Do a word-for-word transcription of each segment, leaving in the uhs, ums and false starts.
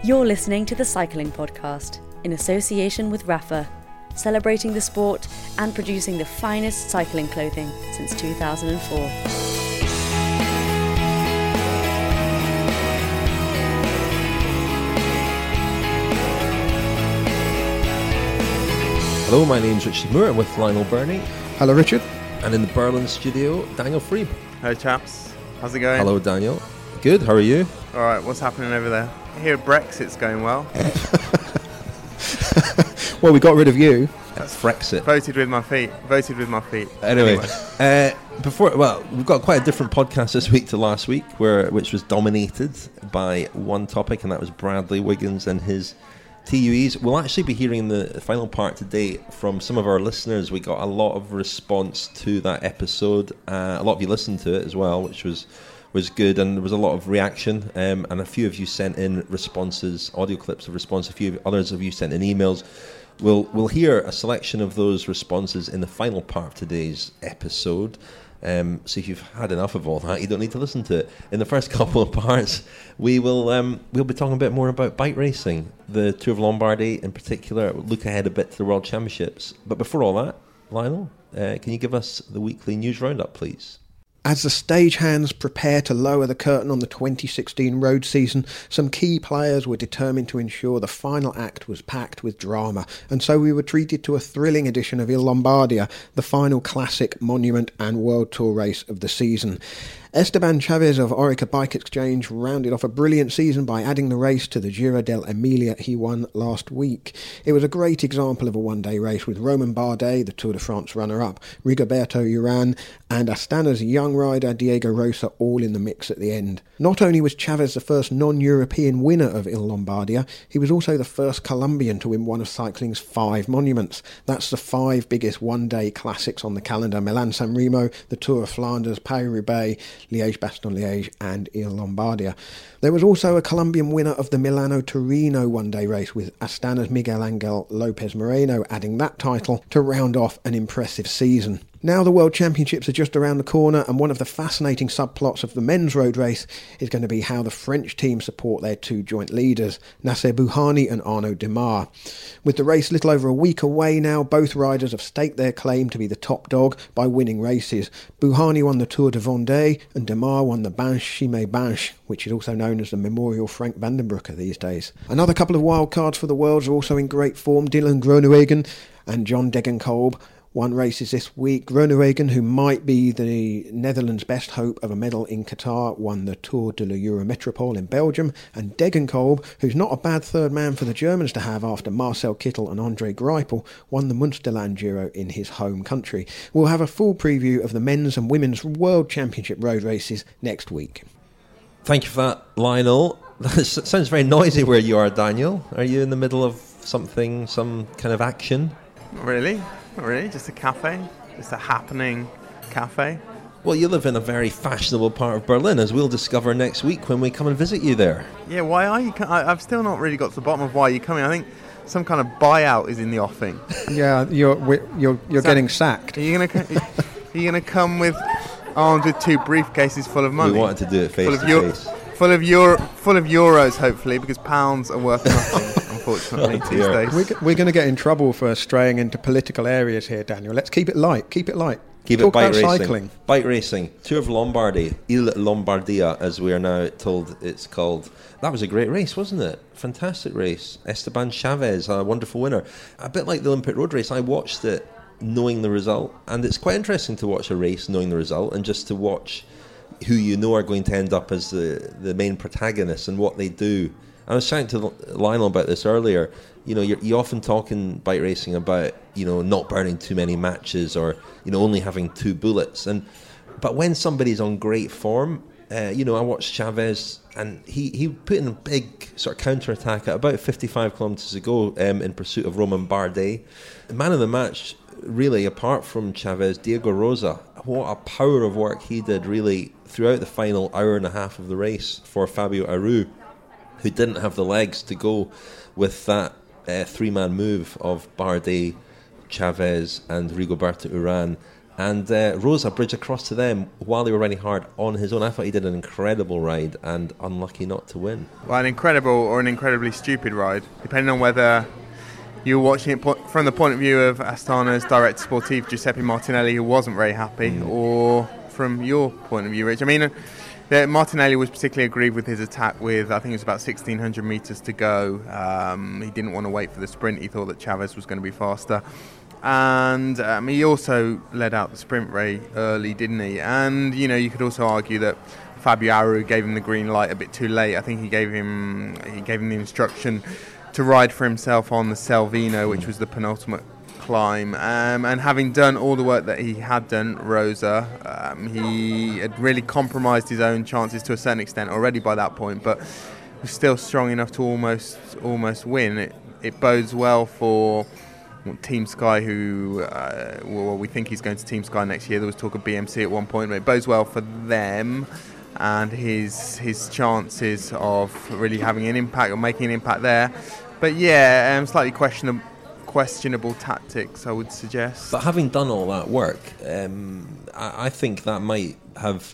You're listening to the Cycling Podcast in association with Rapha, celebrating the sport and producing the finest cycling clothing since two thousand four. Hello, my name's Richard Moore. I'm with Lionel Birnie. Hello, Richard. And in the Berlin studio, Daniel Frieb. Hello, chaps. How's it going? Hello, Daniel. Good, how are you? All right, what's happening over there? Here, Brexit's going well. Well, we got rid of you. That's Brexit. Voted with my feet. Voted with my feet. Anyway, anyway. Uh, before, well, we've got quite a different podcast this week to last week, where which was dominated by one topic, and that was Bradley Wiggins and his T U Es. We'll actually be hearing the final part today from some of our listeners. We got a lot of response to that episode. Uh, a lot of you listened to it as well, which was was good, and there was a lot of reaction, um, and a few of you sent in responses, audio clips of response. A few others of you sent in emails. We'll we'll hear a selection of those responses in the final part of today's episode. Um, so if you've had enough of all that, you don't need to listen to it. In the first couple of parts, we will um, we'll be talking a bit more about bike racing, the Tour of Lombardy in particular. We'll look ahead a bit to the World Championships. But before all that, Lionel, uh, can you give us the weekly news roundup, please? As the stagehands prepare to lower the curtain on the twenty sixteen road season, some key players were determined to ensure the final act was packed with drama, and so we were treated to a thrilling edition of Il Lombardia, the final classic, monument and World Tour race of the season. Esteban Chavez of Orica Bike Exchange rounded off a brilliant season by adding the race to the Giro dell'Emilia he won last week. It was a great example of a one-day race with Romain Bardet, the Tour de France runner-up, Rigoberto Urán and Astana's young rider Diego Rosa all in the mix at the end. Not only was Chavez the first non-European winner of Il Lombardia, he was also the first Colombian to win one of cycling's five monuments. That's the five biggest one-day classics on the calendar: Milan-San Remo, the Tour of Flanders, Paris-Roubaix, Liège-Bastogne-Liège and Il Lombardia. There was also a Colombian winner of the Milano-Torino one-day race, with Astana's Miguel Angel Lopez Moreno adding that title to round off an impressive season. Now the World Championships are just around the corner, and one of the fascinating subplots of the men's road race is going to be how the French team support their two joint leaders, Nacer Bouhanni and Arnaud Démare. With the race little over a week away now, both riders have staked their claim to be the top dog by winning races. Bouhanni won the Tour de Vendée and Démare won the Binche-Chimay-Binche, which is also known as the Memorial Frank van den Broeke these days. Another couple of wild cards for the Worlds are also in great form. Dylan Groenewegen and John Degenkolb won races this week. Groenewegen, who might be the Netherlands' best hope of a medal in Qatar, won the Tour de la Eurométropole in Belgium, and Degenkolb, who's not a bad third man for the Germans to have after Marcel Kittel and Andre Greipel, won the Münsterland Giro in his home country. We'll have a full preview of the men's and women's World Championship road races next week. Thank you for that, Lionel. That sounds very noisy where you are, Daniel. Are you in the middle of something, some kind of action? Not really. Not really. Just a cafe. Just a happening cafe. Well, you live in a very fashionable part of Berlin, as we'll discover next week when we come and visit you there. Yeah, why are you... Co- I, I've still not really got to the bottom of why you're coming. I think some kind of buyout is in the offing. Yeah, you're you're you're so, getting sacked. Are you going to Are you going to come with armed with two briefcases full of money? We wanted to do it face full to of Euro- face. Full of Euro, full of euros, hopefully, because pounds are worth nothing, unfortunately, oh, these days. We're, we're going to get in trouble for straying into political areas here, Daniel. Let's keep it light. Keep it light. Keep Talk it bike about racing. cycling. Bike racing. Tour of Lombardy. Il Lombardia, as we are now told it's called. That was a great race, wasn't it? Fantastic race. Esteban Chavez, a wonderful winner. A bit like the Olympic Road Race, I watched it knowing the result, and it's quite interesting to watch a race knowing the result and just to watch who you know are going to end up as the, the main protagonists and what they do. I was chatting to Lionel about this earlier. You know, you're, you often talk in bike racing about, you know, not burning too many matches or, you know, only having two bullets. And but when somebody's on great form, uh, you know, I watched Chavez and he, he put in a big sort of counter-attack at about fifty-five kilometres to go um, in pursuit of Romain Bardet. The man of the match, really, apart from Chavez, Diego Rosa. What a power of work he did, really, throughout the final hour and a half of the race for Fabio Aru, who didn't have the legs to go with that uh, three-man move of Bardet, Chavez and Rigoberto Urán. And uh, Rosa bridged across to them while they were riding hard on his own. I thought he did an incredible ride and unlucky not to win. Well, an incredible or an incredibly stupid ride, depending on whether you were watching it po- from the point of view of Astana's director sportif, Giuseppe Martinelli, who wasn't very happy, mm. or from your point of view, Rich. I mean, uh, Martinelli was particularly aggrieved with his attack with, I think it was about sixteen hundred metres to go. Um, he didn't want to wait for the sprint. He thought that Chavez was going to be faster. And um, he also led out the sprint very early, didn't he? And, you know, you could also argue that Fabio Aru gave him the green light a bit too late. I think he gave him he gave him the instruction to ride for himself on the Selvino, which was the penultimate climb. Um, and having done all the work that he had done, Rosa, um, he had really compromised his own chances to a certain extent already by that point, but was still strong enough to almost almost win. It, it bodes well for Team Sky, who uh, well, we think he's going to Team Sky next year. There was talk of B M C at one point, but it bodes well for them and his his chances of really having an impact or making an impact there. But yeah, um, slightly questionable questionable tactics, I would suggest. But having done all that work, um, I, I think that might have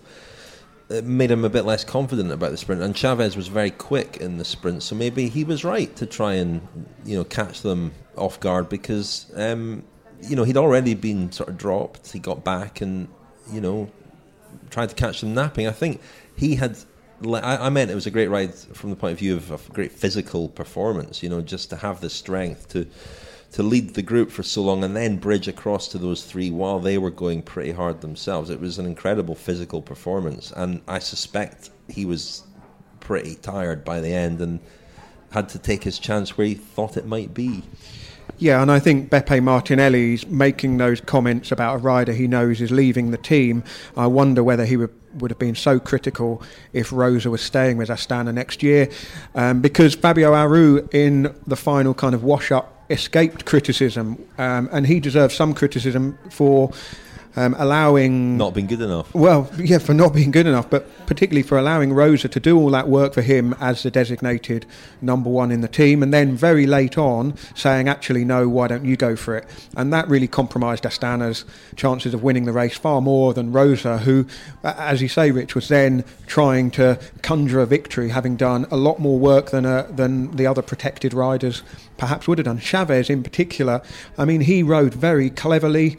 it made him a bit less confident about the sprint. And Chavez was very quick in the sprint, so maybe he was right to try and, you know, catch them off guard, because um, you know, he'd already been sort of dropped. He got back and, you know, tried to catch them napping. I think he had. I, I meant it was a great ride from the point of view of a great physical performance. You know, just to have the strength to. to lead the group for so long and then bridge across to those three while they were going pretty hard themselves. It was an incredible physical performance, and I suspect he was pretty tired by the end and had to take his chance where he thought it might be. Yeah, and I think Beppe Martinelli's making those comments about a rider he knows is leaving the team. I wonder whether he would would have been so critical if Rosa was staying with Astana next year, um, because Fabio Aru in the final kind of wash-up escaped criticism, um, and he deserves some criticism for um, allowing... Not being good enough. Well, yeah, for not being good enough, but particularly for allowing Rosa to do all that work for him as the designated number one in the team, and then very late on saying, actually, no, why don't you go for it? And that really compromised Astana's chances of winning the race far more than Rosa, who, as you say, Rich, was then trying to conjure a victory, having done a lot more work than uh, than the other protected riders perhaps would have done. Chavez in particular, I mean, he rode very cleverly.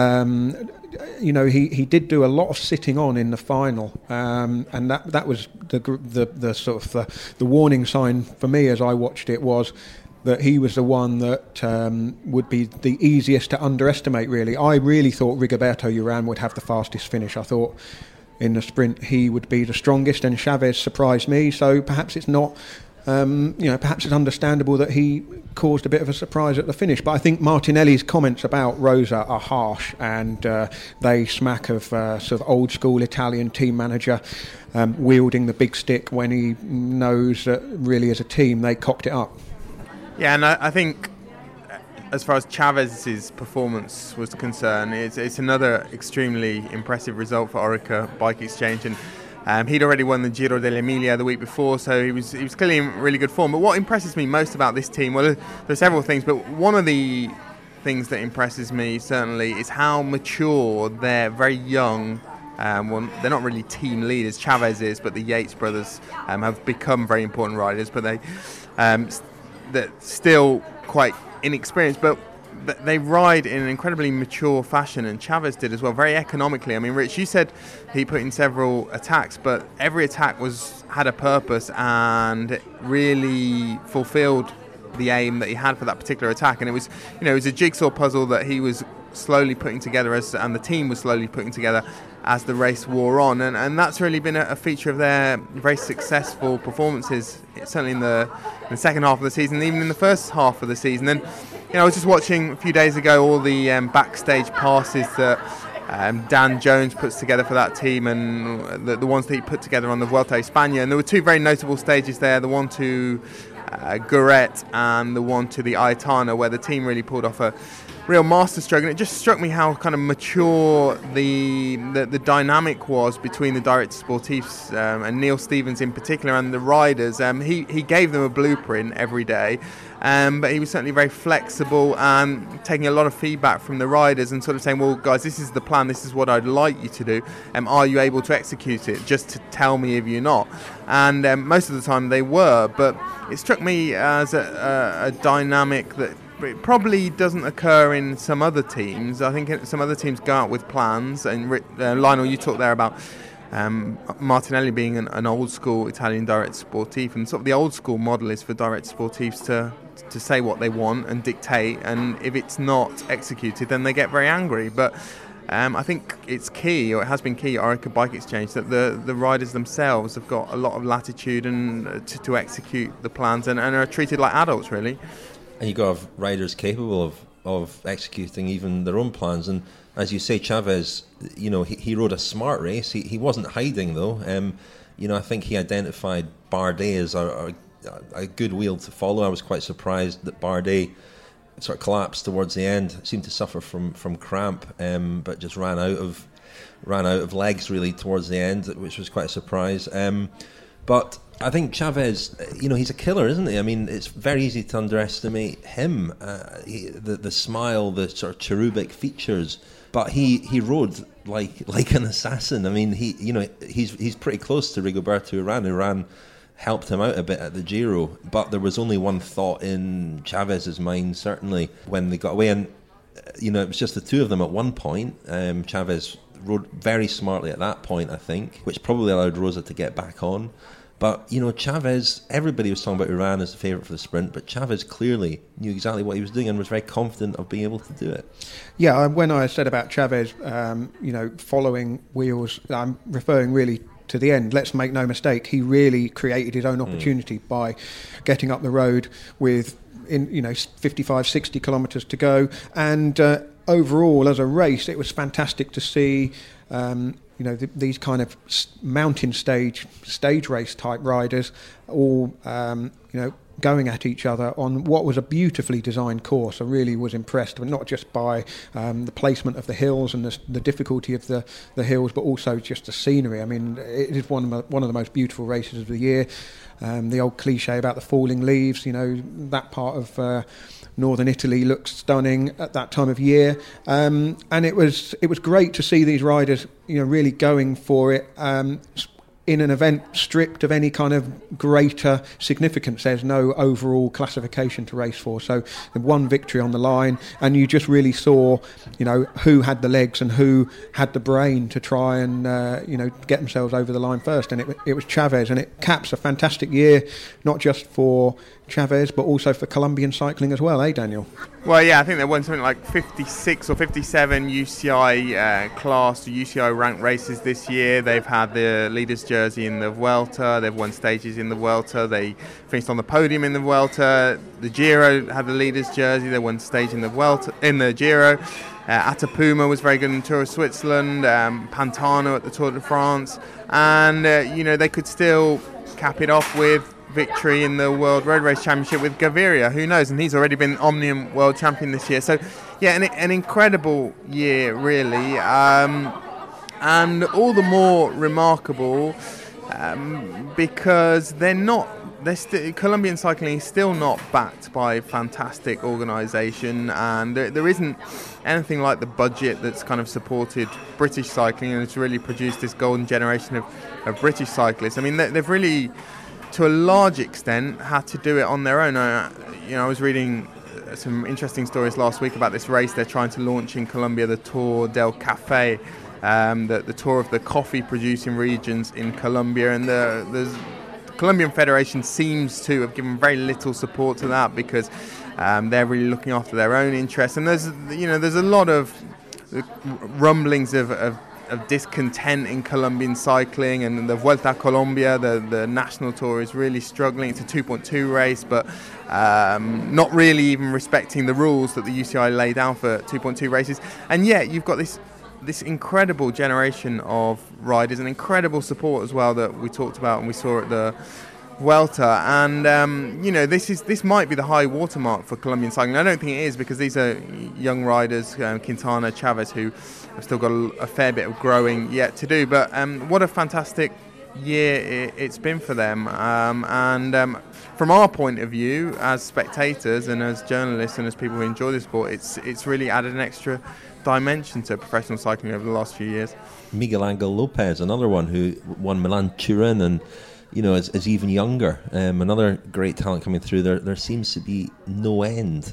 Um, you know, he, he did do a lot of sitting on in the final, um, and that that was the the, the sort of the, the warning sign for me as I watched it, was that he was the one that um, would be the easiest to underestimate, really. I really thought Rigoberto Urán would have the fastest finish. I thought in the sprint he would be the strongest, and Chavez surprised me, so perhaps it's not... Um, you know, perhaps it's understandable that he caused a bit of a surprise at the finish. But I think Martinelli's comments about Rosa are harsh, and uh, they smack of uh, sort of old school Italian team manager um, wielding the big stick when he knows that really as a team they cocked it up. Yeah, and I, I think as far as Chavez's performance was concerned, it's, it's another extremely impressive result for Orica Bike Exchange, and Um, he'd already won the Giro dell'Emilia the week before, so he was he was clearly in really good form. But what impresses me most about this team, well, there's several things, but one of the things that impresses me certainly is how mature they're very young. Um, well, they're not really team leaders, Chavez is, but the Yates brothers um, have become very important riders, but they um, they're still quite inexperienced. But they ride in an incredibly mature fashion, and Chavez did as well, very economically. I mean, Rich, you said he put in several attacks, but every attack was had a purpose and really fulfilled the aim that he had for that particular attack. And it was, you know, it was a jigsaw puzzle that he was slowly putting together, as and the team was slowly putting together as the race wore on. And, and that's really been a, a feature of their very successful performances, certainly in the, in the second half of the season, even in the first half of the season. And you know, I was just watching a few days ago all the um, backstage passes that um, Dan Jones puts together for that team, and the, the ones that he put together on the Vuelta a España. And there were two very notable stages there, the one to uh, Guret and the one to the Aitana, where the team really pulled off a real masterstroke, and it just struck me how kind of mature the the, the dynamic was between the directors sportifs um, and Neil Stevens in particular and the riders. Um, he, he gave them a blueprint every day, um, but he was certainly very flexible and taking a lot of feedback from the riders and sort of saying, well, guys, this is the plan, this is what I'd like you to do. Um, are you able to execute it? Just to tell me if you're not. And um, most of the time they were, but it struck me as a, a, a dynamic that it probably doesn't occur in some other teams. I think some other teams go out with plans. And uh, Lionel, you talked there about um, Martinelli being an, an old school Italian director sportif, and sort of the old school model is for director sportifs to to say what they want and dictate, and if it's not executed, then they get very angry. But um, I think it's key, or it has been key at Orica Bike Exchange, that the, the riders themselves have got a lot of latitude and uh, to, to execute the plans and, and are treated like adults, really. And you've got to have riders capable of, of executing even their own plans. And as you say, Chavez, you know, he, he rode a smart race. He he wasn't hiding, though. Um, you know, I think he identified Bardet as a, a, a good wheel to follow. I was quite surprised that Bardet sort of collapsed towards the end. Seemed to suffer from, from cramp, um, but just ran out of ran out of legs really towards the end, which was quite a surprise. Um, but I think Chavez, you know, he's a killer, isn't he? I mean, it's very easy to underestimate him. Uh, he, the the smile, the sort of cherubic features, but he, he rode like like an assassin. I mean, he you know he's he's pretty close to Rigoberto Urán. Urán helped him out a bit at the Giro, but there was only one thought in Chavez's mind, certainly, when they got away, and you know it was just the two of them at one point. Um, Chavez rode very smartly at that point, I think, which probably allowed Rosa to get back on. But, you know, Chavez, everybody was talking about Urán as the favourite for the sprint, but Chavez clearly knew exactly what he was doing and was very confident of being able to do it. Yeah, when I said about Chavez, um, you know, following wheels, I'm referring really to the end. Let's make no mistake, he really created his own opportunity mm. by getting up the road with, in you know, fifty-five, sixty kilometres to go. And uh, overall, as a race, it was fantastic to see Um, you know, th- these kind of mountain stage, stage race type riders all, um, you know, going at each other on what was a beautifully designed course. I really was impressed, but not just by um, the placement of the hills and the, the difficulty of the, the hills, but also just the scenery. I mean, it is one of the, one of the most beautiful races of the year. Um, the old cliche about the falling leaves, you know, that part of uh, northern Italy looks stunning at that time of year, um, and it was it was great to see these riders, you know, really going for it um, in an event stripped of any kind of greater significance. There's no overall classification to race for, so the one victory on the line, and you just really saw, you know, who had the legs and who had the brain to try and uh, you know get themselves over the line first, and it, it was Chavez, and it caps a fantastic year, not just for Chavez, but also for Colombian cycling as well, eh, Daniel? Well, yeah, I think they won something like fifty-six or fifty-seven U C I uh, class, U C I ranked races this year. They've had the leaders' jersey in the Vuelta. They've won stages in the Vuelta. They finished on the podium in the Vuelta. The Giro had the leaders' jersey. They won stage in the Vuelta, in the Giro. Uh, Atapuma was very good in the Tour of Switzerland. Um, Pantano at the Tour de France, and uh, you know they could still cap it off with victory in the World Road Race Championship with Gaviria. Who knows? And he's already been Omnium World Champion this year. So, yeah, an, an incredible year, really. Um, and all the more remarkable um, because they're not, they're st- Colombian cycling is still not backed by fantastic organisation, and there, there isn't anything like the budget that's kind of supported British cycling and it's really produced this golden generation of, of British cyclists. I mean, they, they've really, to a large extent, had to do it on their own. I, you know, I was reading some interesting stories last week about this race they're trying to launch in Colombia, the Tour del Café, um, the, the tour of the coffee-producing regions in Colombia, and the, the Colombian Federation seems to have given very little support to that because um, they're really looking after their own interests. And there's, you know, there's a lot of rumblings of, of of discontent in Colombian cycling, and the Vuelta a Colombia, the, the national tour, is really struggling. It's a two point two race, but um, not really even respecting the rules that the U C I lay down for two point two races. And yet you've got this this incredible generation of riders and incredible support as well that we talked about and we saw at the Vuelta, and um, you know this is this might be the high watermark for Colombian cycling. I don't think it is, because these are young riders, um, Quintana, Chavez, who have still got a, a fair bit of growing yet to do. But um, what a fantastic year it, it's been for them, um, and um, from our point of view as spectators and as journalists and as people who enjoy the sport, it's it's really added an extra dimension to professional cycling over the last few years. Miguel Angel Lopez, another one who won Milan Turin and you know is, is even younger, um, another great talent coming through. There there seems to be no end.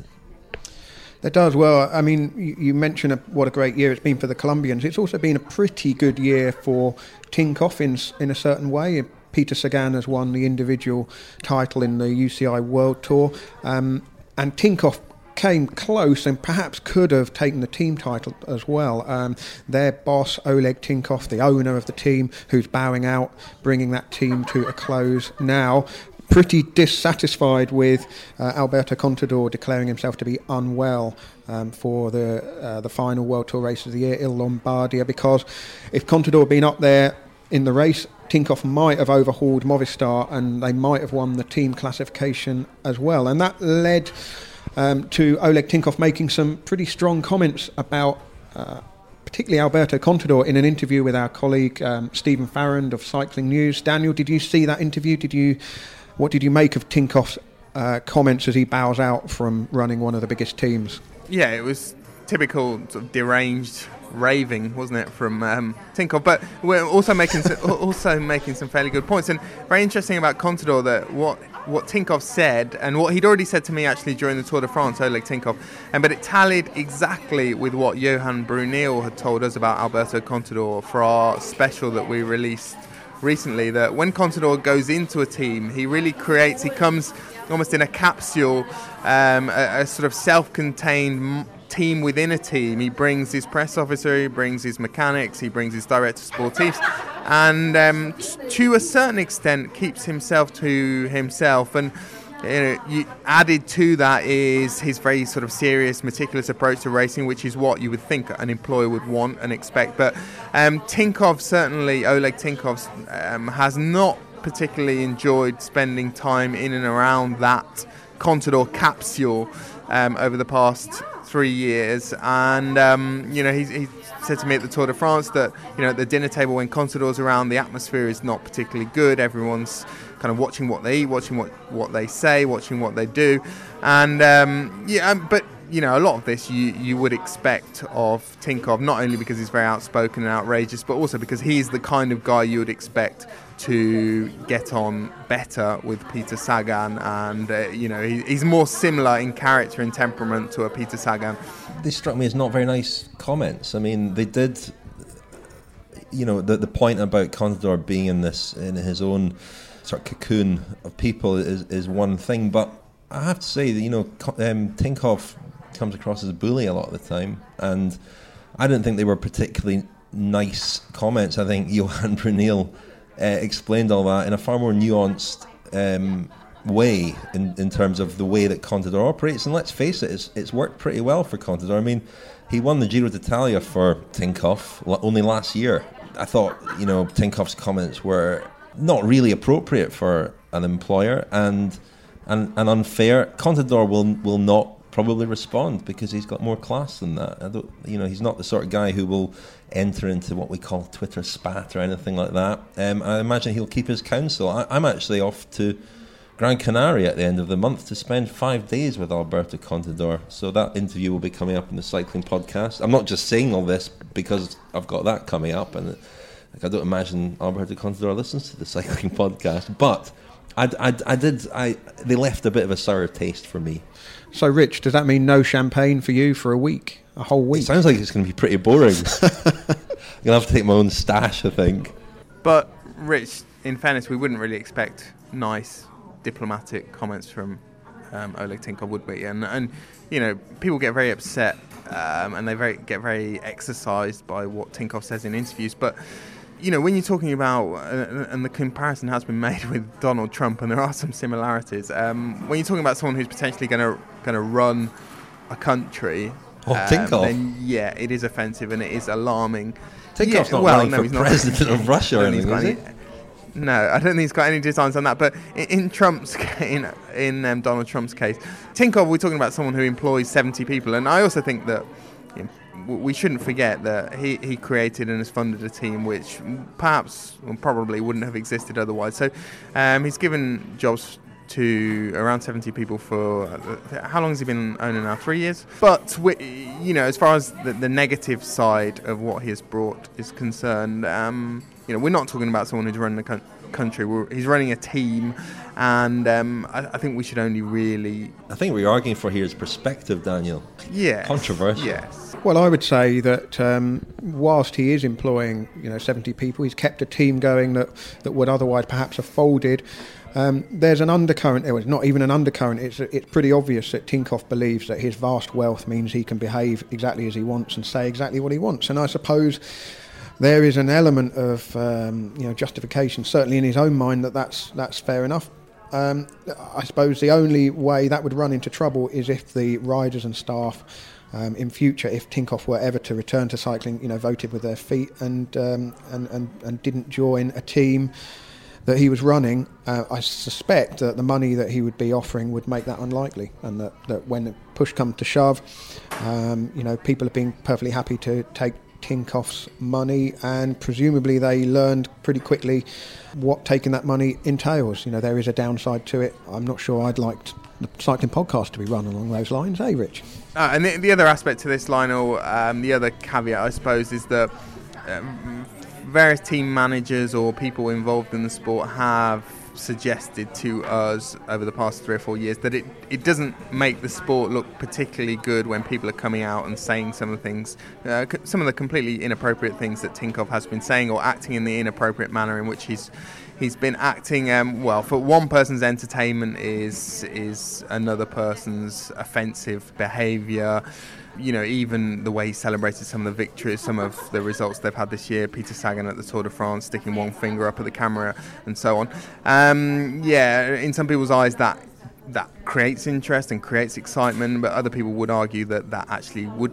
There does. Well, I mean, you, you mentioned a, what a great year it's been for the Colombians. It's also been a pretty good year for Tinkoff in, in a certain way. Peter Sagan has won the individual title in the U C I World Tour, um, and Tinkoff came close and perhaps could have taken the team title as well. Um, their boss, Oleg Tinkoff, the owner of the team, who's bowing out, bringing that team to a close now. Pretty dissatisfied with uh, Alberto Contador declaring himself to be unwell um, for the uh, the final World Tour race of the year, Il Lombardia, because if Contador had been up there in the race, Tinkoff might have overhauled Movistar and they might have won the team classification as well. And that led um, to Oleg Tinkoff making some pretty strong comments about uh, particularly Alberto Contador in an interview with our colleague um, Stephen Farrand of Cycling News. Daniel, did you see that interview? Did you? What did you make of Tinkoff's uh, comments as he bows out from running one of the biggest teams? Yeah, it was typical sort of deranged raving, wasn't it, from um, Tinkoff? But we're also making some, also making some fairly good points. And very interesting about Contador that what what Tinkoff said, and what he'd already said to me actually during the Tour de France, Oleg Tinkoff, and but it tallied exactly with what Johan Brunel had told us about Alberto Contador for our special that we released recently, that when Contador goes into a team, he really creates, he comes almost in a capsule, um, a, a sort of self-contained m- team within a team. He brings his press officer, he brings his mechanics, he brings his director sportifs, and um, t- to a certain extent keeps himself to himself. And you know, you, added to that is his very sort of serious, meticulous approach to racing, which is what you would think an employer would want and expect. But um, Tinkoff, certainly Oleg Tinkoff, um, has not particularly enjoyed spending time in and around that Contador capsule um, over the past three years. And um, you know, he, he said to me at the Tour de France that you know at the dinner table when Contador's around, the atmosphere is not particularly good. Everyone's kind of watching what they eat, watching what, what they say, watching what they do, and um, yeah, but you know a lot of this you, you would expect of Tinkoff, not only because he's very outspoken and outrageous, but also because he's the kind of guy you would expect to get on better with Peter Sagan, and uh, you know he, he's more similar in character and temperament to a Peter Sagan. They struck me as not very nice comments. I mean, they did, you know, the the point about Contador being in this in his own sort of cocoon of people is is one thing, but I have to say that you know um, Tinkoff comes across as a bully a lot of the time, and I didn't think they were particularly nice comments. I think Johan Brunel uh, explained all that in a far more nuanced um, way in, in terms of the way that Contador operates, and let's face it, it's, it's worked pretty well for Contador. I mean, he won the Giro d'Italia for Tinkoff only last year. I thought, you know, Tinkoff's comments were not really appropriate for an employer and and, and unfair. Contador will will not probably respond because he's got more class than that. I don't, you know, he's not the sort of guy who will enter into what we call Twitter spat or anything like that. Um, I imagine he'll keep his counsel. I, I'm actually off to Gran Canaria at the end of the month to spend five days with Alberto Contador. So that interview will be coming up in the Cycling Podcast. I'm not just saying all this because I've got that coming up, and like, I don't imagine Alberto Contador listens to the Cycling Podcast, but I, I, I did. I they left a bit of a sour taste for me. So, Rich, does that mean no champagne for you for a week, a whole week? It sounds like it's going to be pretty boring. I'm going to have to take my own stash, I think. But, Rich, in fairness, we wouldn't really expect nice diplomatic comments from um, Oleg Tinkoff, would we? And, and, you know, people get very upset um, and they very get very exercised by what Tinkoff says in interviews. But, you know, when you're talking about, uh, and the comparison has been made with Donald Trump, and there are some similarities, um, when you're talking about someone who's potentially going to going to run a country, oh, um, Tinkoff. then, yeah, it is offensive and it is alarming. Tinkoff's yeah, not well, running no, for he's president not. of Russia or No, he's anything, is got he? No, I don't think he's got any designs on that. But in, in Trump's in in um, Donald Trump's case, Tinkoff, we're talking about someone who employs seventy people, and I also think that you know, we shouldn't forget that he, he created and has funded a team which perhaps or probably wouldn't have existed otherwise. So um, he's given jobs to around seventy people for uh, how long has he been owner now? Three years. But we, you know, as far as the, the negative side of what he has brought is concerned, um, you know, we're not talking about someone who's running the co- country. We're, he's running a team, and um, I, I think we should only really. I think we're arguing for here is perspective, Daniel. Yeah. Controversial. Yes. Well, I would say that um, whilst he is employing, you know, seventy people, he's kept a team going that, that would otherwise perhaps have folded. Um, there's an undercurrent, well, it's not even an undercurrent, it's it's pretty obvious that Tinkoff believes that his vast wealth means he can behave exactly as he wants and say exactly what he wants. And I suppose there is an element of um, you know justification, certainly in his own mind, that that's, that's fair enough. Um, I suppose the only way that would run into trouble is if the riders and staff um, in future, if Tinkoff were ever to return to cycling, you know, voted with their feet and um, and, and, and didn't join a team that he was running. uh, I suspect that the money that he would be offering would make that unlikely, and that, that when push comes to shove, um, you know, people have been perfectly happy to take Tinkoff's money, and presumably they learned pretty quickly what taking that money entails. You know, there is a downside to it. I'm not sure I'd like the cycling podcast to be run along those lines, eh, Rich? Uh, and the, the other aspect to this, Lionel, um, the other caveat, I suppose, is that um, various team managers or people involved in the sport have suggested to us over the past three or four years that it, it doesn't make the sport look particularly good when people are coming out and saying some of the things, uh, some of the completely inappropriate things that Tinkoff has been saying, or acting in the inappropriate manner in which he's he's been acting. Um, well, for one person's entertainment is is another person's offensive behaviour. You know, even the way he celebrated some of the victories, some of the results they've had this year, Peter Sagan at the Tour de France sticking one finger up at the camera and so on. Um, yeah, in some people's eyes that that creates interest and creates excitement, but other people would argue that that actually would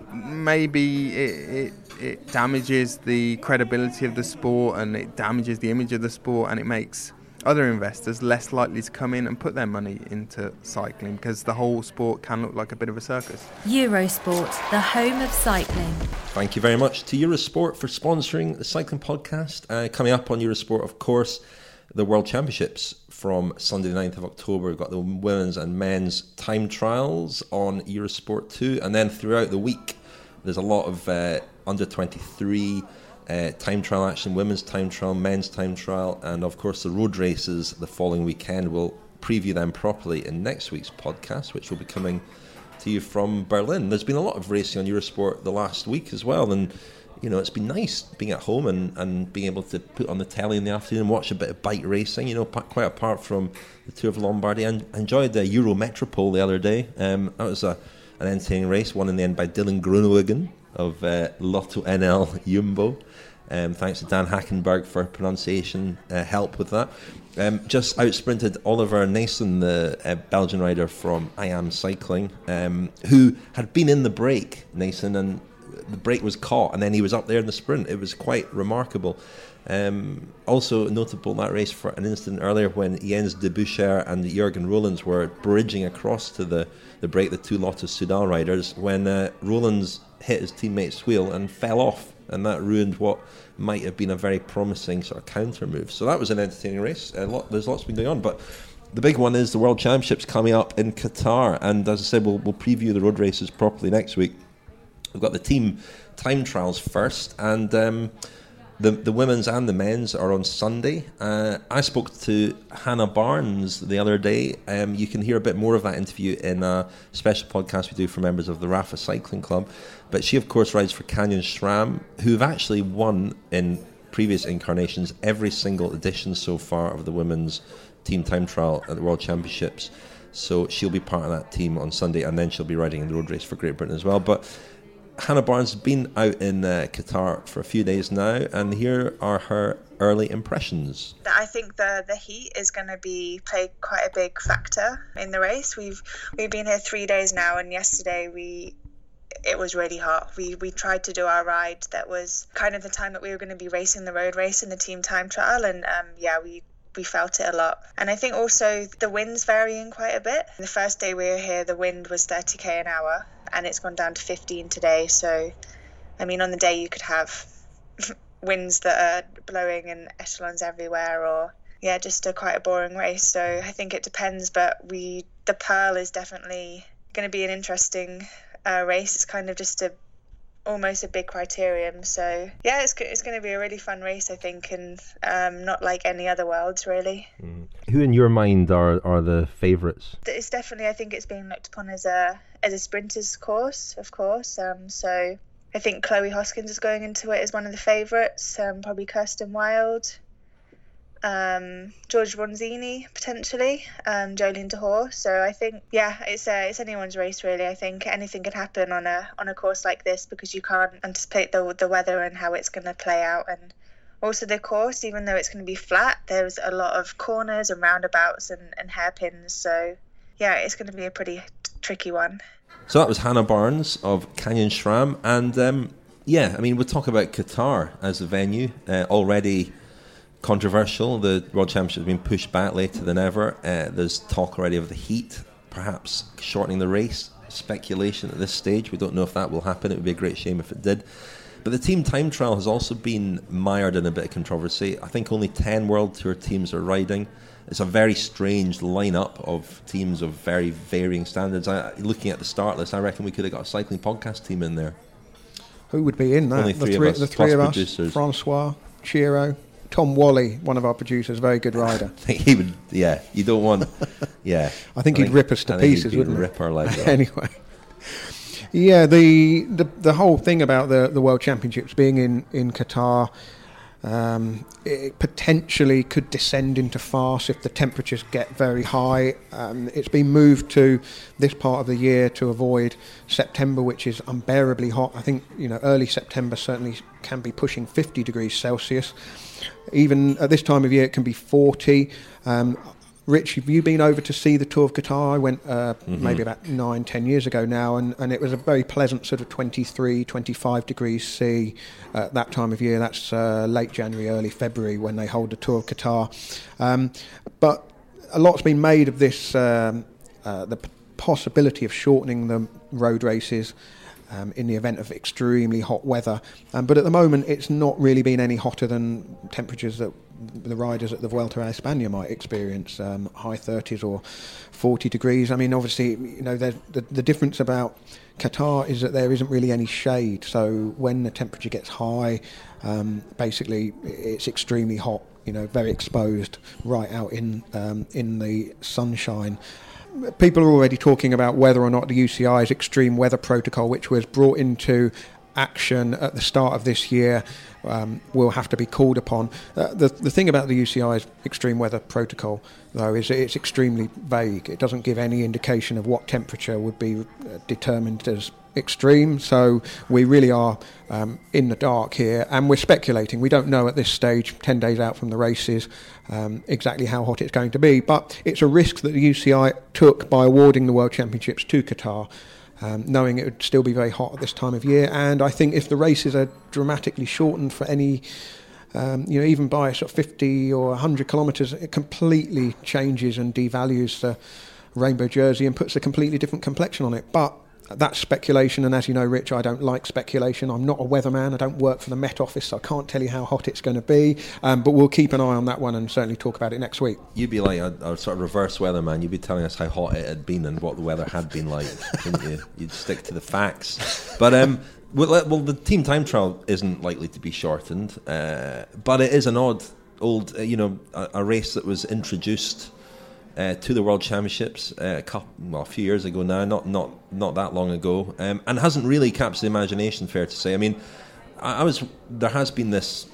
maybe it, it, it damages the credibility of the sport, and it damages the image of the sport, and it makes other investors less likely to come in and put their money into cycling, because the whole sport can look like a bit of a circus. Eurosport, the home of cycling. Thank you very much to Eurosport for sponsoring the cycling podcast. Uh, coming up on Eurosport, of course, the World Championships from Sunday the ninth of October. We've got the women's and men's time trials on Eurosport two, and then throughout the week there's a lot of uh, under twenty-three Uh, time trial action, women's time trial, men's time trial, and of course the road races the following weekend. We'll preview them properly in next week's podcast, which will be coming to you from Berlin. There's been a lot of racing on Eurosport the last week as well, and you know, it's been nice being at home and, and being able to put on the telly in the afternoon and watch a bit of bike racing, you know, quite apart from the Tour of Lombardy. I enjoyed the Euro Metropole the other day. Um, that was a, an entertaining race, won in the end by Dylan Groenewegen of uh, Lotto N L Jumbo. Um, thanks to Dan Hackenberg for pronunciation uh, help with that. Um, just outsprinted Oliver Naesen, the uh, Belgian rider from I Am Cycling, um, who had been in the break, Naesen, and the break was caught, and then he was up there in the sprint. It was quite remarkable. Um, also notable that race for an instant earlier when Jens de Bucher and Jürgen Rollins were bridging across to the, the break, the two Lotto Soudal riders, when uh, Rollins hit his teammate's wheel and fell off, and that ruined what might have been a very promising sort of counter move. So that was an entertaining race. A lot, there's lots been going on, but the big one is the World Championships coming up in Qatar, and as I said, we'll, we'll preview the road races properly next week. We've got the team time trials first, and um, the the women's and the men's are on Sunday. Uh, I spoke to Hannah Barnes the other day. Um, you can hear a bit more of that interview in a special podcast we do for members of the Rapha Cycling Club. But she, of course, rides for Canyon SRAM, who've actually won in previous incarnations every single edition so far of the women's team time trial at the World Championships. So she'll be part of that team on Sunday, and then she'll be riding in the road race for Great Britain as well. But Hannah Barnes has been out in uh, Qatar for a few days now, and here are her early impressions. I think the the heat is going to be play quite a big factor in the race. We've we've been here three days now, and yesterday we it was really hot. We we tried to do our ride that was kind of the time that we were going to be racing the road race in the team time trial, and um, yeah, we we felt it a lot. And I think also the wind's varying quite a bit. The first day we were here, the wind was thirty k an hour, and it's gone down to fifteen today. So, I mean, on the day you could have winds that are blowing in echelons everywhere, or yeah, just a quite a boring race. So I think it depends, but we the Pearl is definitely going to be an interesting uh, race. It's kind of just a almost a big criterium. So yeah, it's it's going to be a really fun race, I think, and um, not like any other Worlds really. Mm. Who in your mind are, are the favourites? It's definitely, I think it's being looked upon as a as a sprinter's course, of course. Um, so I think Chloe Hoskins is going into it as one of the favourites. Um, probably Kirsten Wild. Um, George Bronzini potentially, um, Jolene DeHoore. So I think, yeah, it's uh, it's anyone's race really. I think anything could happen on a on a course like this because you can't anticipate the the weather and how it's going to play out, and also the course, even though it's going to be flat, there's a lot of corners and roundabouts and, and hairpins. So yeah, it's going to be a pretty t- tricky one. So that was Hannah Barnes of Canyon SRAM, and um, yeah, I mean we'll talk about Qatar as the venue. Uh, already controversial. The World Championship has been pushed back later than ever. Uh, there's talk already of the heat perhaps shortening the race. Speculation at this stage. We don't know if that will happen. It would be a great shame if it did. But the team time trial has also been mired in a bit of controversy. I think only ten World Tour teams are riding. It's a very strange lineup of teams of very varying standards. I, looking at the start list, I reckon we could have got a cycling podcast team in there. Who would be in that? Only the three three, of us, the three of us, producers. Francois, Chiro, Tom Wally, one of our producers, very good rider. I think he would, yeah, you don't want, yeah. I think I he'd think, rip us to I think pieces, he'd wouldn't he? rip our legs off. Anyway. Yeah, the, the the whole thing about the, the World Championships being in, in Qatar, um, it potentially could descend into farce if the temperatures get very high. Um, it's been moved to this part of the year to avoid September, which is unbearably hot. I think, you know, early September certainly can be pushing fifty degrees Celsius. Even at this time of year, it can be forty. Um, Rich, have you been over to see the Tour of Qatar? I went uh, mm-hmm. maybe about nine, ten years ago now, and, and it was a very pleasant sort of twenty-three, twenty-five degrees C at that time of year. That's uh, late January, early February when they hold the Tour of Qatar. Um, but a lot's been made of this, um, uh, the p- possibility of shortening the road races Um, in the event of extremely hot weather. Um, but at the moment, it's not really been any hotter than temperatures that the riders at the Vuelta a España might experience, um, high thirties or forty degrees. I mean, obviously, you know, the, the difference about Qatar is that there isn't really any shade. So when the temperature gets high, um, basically, it's extremely hot, you know, very exposed right out in um, in the sunshine. People are already talking about whether or not the U C I's extreme weather protocol, which was brought into action at the start of this year, um, will have to be called upon. Uh, the, the thing about the U C I's extreme weather protocol, though, is that it's extremely vague. It doesn't give any indication of what temperature would be uh, determined as extreme, so we really are um, in the dark here, and we're speculating. We don't know at this stage, ten days out from the races, um, exactly how hot it's going to be, but it's a risk that the U C I took by awarding the World Championships to Qatar, um, knowing it would still be very hot at this time of year. And I think if the races are dramatically shortened for any Um, you know, even by sort of fifty or one hundred kilometres, it completely changes and devalues the rainbow jersey and puts a completely different complexion on it. But that's speculation, and as you know, Rich, I don't like speculation. I'm not a weatherman. I don't work for the Met Office, so I can't tell you how hot it's going to be. Um, but we'll keep an eye on that one and certainly talk about it next week. You'd be like a, a sort of reverse weatherman. You'd be telling us how hot it had been and what the weather had been like, wouldn't you? You'd stick to the facts. But um, well, well, the team time trial isn't likely to be shortened, uh, but it is an odd old, uh, you know, a, a race that was introduced Uh, to the World Championships uh, a couple, well, a few years ago now, not not not that long ago, um, and hasn't really captured the imagination. Fair to say. I mean, I, I was there has been this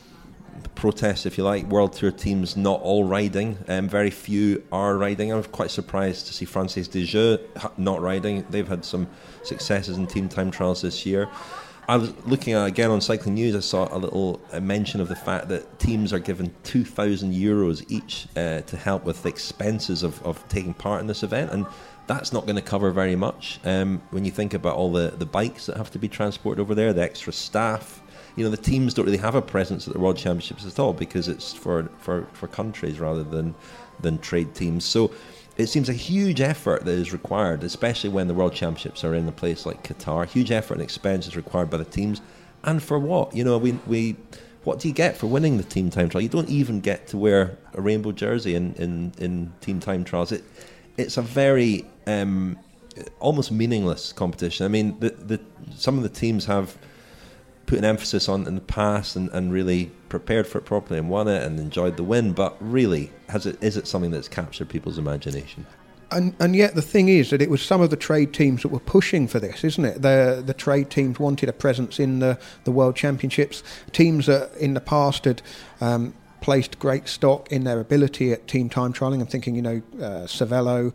protest, if you like, World Tour teams not all riding. Um, very few are riding. I was quite surprised to see Frances Desjeux not riding. They've had some successes in team time trials this year. I was looking at, again on Cycling News, I saw a little uh, mention of the fact that teams are given two thousand euros each uh, to help with the expenses of, of taking part in this event, and that's not going to cover very much um, when you think about all the, the bikes that have to be transported over there, the extra staff. you know, the teams don't really have a presence at the World Championships at all because it's for for, for countries rather than than trade teams. So it seems a huge effort that is required, especially when the World Championships are in a place like Qatar. Huge effort and expense is required by the teams. And for what? You know, we we what do you get for winning the team time trial? You don't even get to wear a rainbow jersey in, in, in team time trials. It it's a very um, almost meaningless competition. I mean, the the some of the teams have put an emphasis on in the past and, and really prepared for it properly and won it and enjoyed the win, but really, has it is it something that's captured people's imagination? And and yet the thing is that it was some of the trade teams that were pushing for this, isn't it? The the trade teams wanted a presence in the, the World Championships. Teams that in the past had um, placed great stock in their ability at team time trialling. I'm thinking, you know, uh, Cervelo,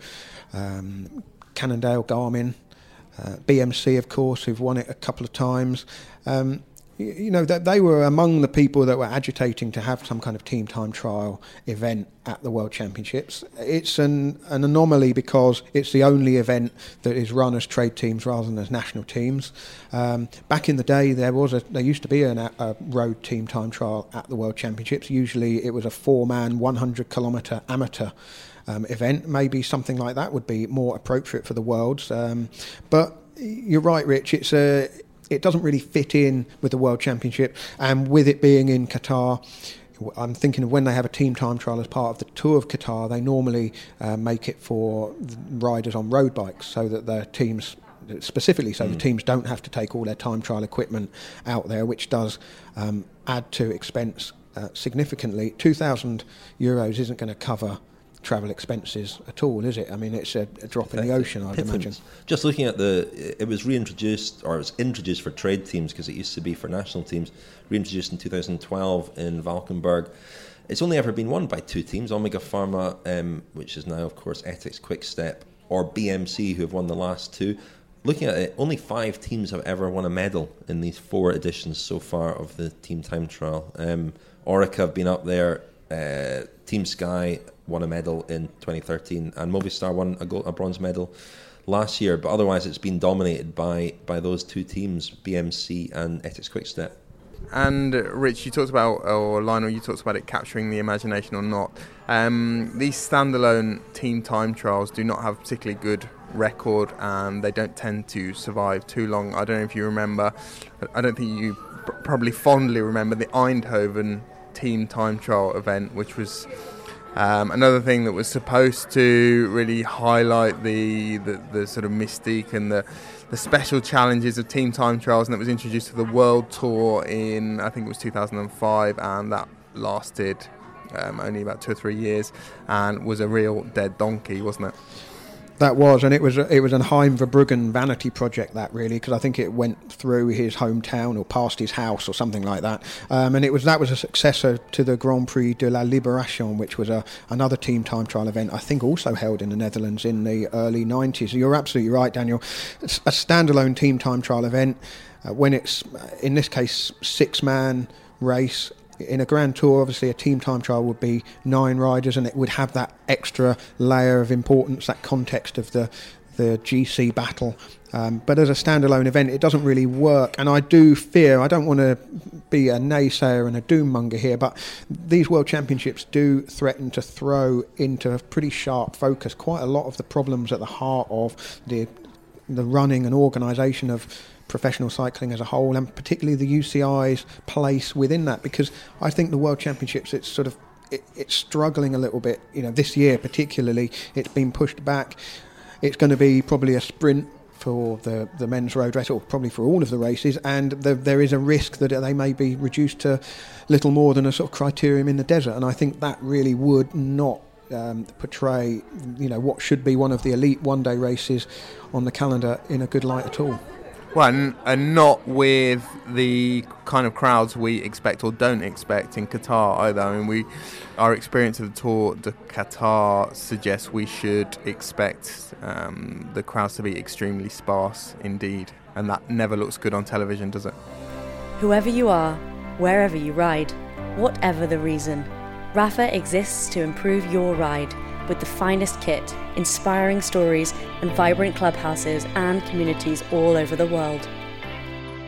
um, Cannondale, Garmin, uh, B M C, of course, who've won it a couple of times. Um, you, you know, that they were among the people that were agitating to have some kind of team time trial event at the World Championships. It's an, an anomaly because it's the only event that is run as trade teams rather than as national teams. Um, back in the day, there was a there used to be an, a road team time trial at the World Championships. Usually, it was a four-man, one hundred kilometre amateur um, event. Maybe something like that would be more appropriate for the Worlds. Um, but you're right, Rich. It's a It doesn't really fit in with the World Championship, and with it being in Qatar, I'm thinking of when they have a team time trial as part of the Tour of Qatar, they normally uh, make it for riders on road bikes so that their teams, specifically so mm. the teams don't have to take all their time trial equipment out there, which does um, add to expense uh, significantly. two thousand euros isn't going to cover travel expenses at all, is it? I mean, it's a, a drop in the ocean, I'd Pittance. imagine. Just looking at the, it was reintroduced, or it was introduced for trade teams because it used to be for national teams, reintroduced in two thousand twelve in Valkenburg. It's only ever been won by two teams, Omega Pharma, um, which is now, of course, Ethics Quickstep, or B M C, who have won the last two. Looking at it, only five teams have ever won a medal in these four editions so far of the team time trial. Um, Orica have been up there, uh, Team Sky won a medal in twenty thirteen, and Movistar won a, gold, a bronze medal last year, but otherwise it's been dominated by, by those two teams, B M C and Ethics Quickstep. And uh, Rich, you talked about, or Lionel, you talked about it capturing the imagination or not. Um, these standalone team time trials do not have a particularly good record, and they don't tend to survive too long. I don't know if you remember, I don't think you pr- probably fondly remember the Eindhoven team time trial event, which was Um, another thing that was supposed to really highlight the, the, the sort of mystique and the, the special challenges of team time trials, and that was introduced to the World Tour in, I think it was two thousand five, and that lasted um, only about two or three years and was a real dead donkey, wasn't it? That was, and it was a, it was a Heim Verbruggen vanity project, that really, because I think it went through his hometown or past his house or something like that. Um, and it was that was a successor to the Grand Prix de la Libération, which was a another team time trial event, I think also held in the Netherlands in the early nineties. You're absolutely right, Daniel. It's a standalone team time trial event, uh, when it's, in this case, six-man race. In a Grand Tour, obviously, a team time trial would be nine riders, and it would have that extra layer of importance, that context of the the G C battle. Um, but as a standalone event, it doesn't really work. And I do fear, I don't want to be a naysayer and a doom monger here, but these World Championships do threaten to throw into a pretty sharp focus quite a lot of the problems at the heart of the the running and organisation of professional cycling as a whole, and particularly the U C I's place within that, because I think the World Championships, it's sort of it, it's struggling a little bit, you know, this year particularly. It's been pushed back. It's going to be probably a sprint for the, the men's road race, or probably for all of the races, and the, there is a risk that they may be reduced to little more than a sort of criterium in the desert, and I think that really would not Um, portray, you know, what should be one of the elite one-day races on the calendar in a good light at all. Well, and, and not with the kind of crowds we expect or don't expect in Qatar either. I mean, we, our experience of the Tour de Qatar suggests we should expect um, the crowds to be extremely sparse indeed, and that never looks good on television, does it? Whoever you are, wherever you ride, whatever the reason, Rapha exists to improve your ride with the finest kit, inspiring stories, and vibrant clubhouses and communities all over the world.